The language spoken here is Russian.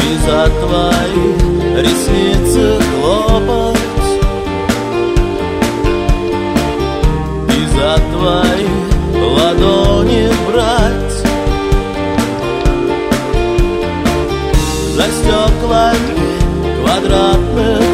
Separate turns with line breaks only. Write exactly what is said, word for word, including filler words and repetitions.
и за твои ресницы хлопать, и за твои ладони брать, за стеклами квадратных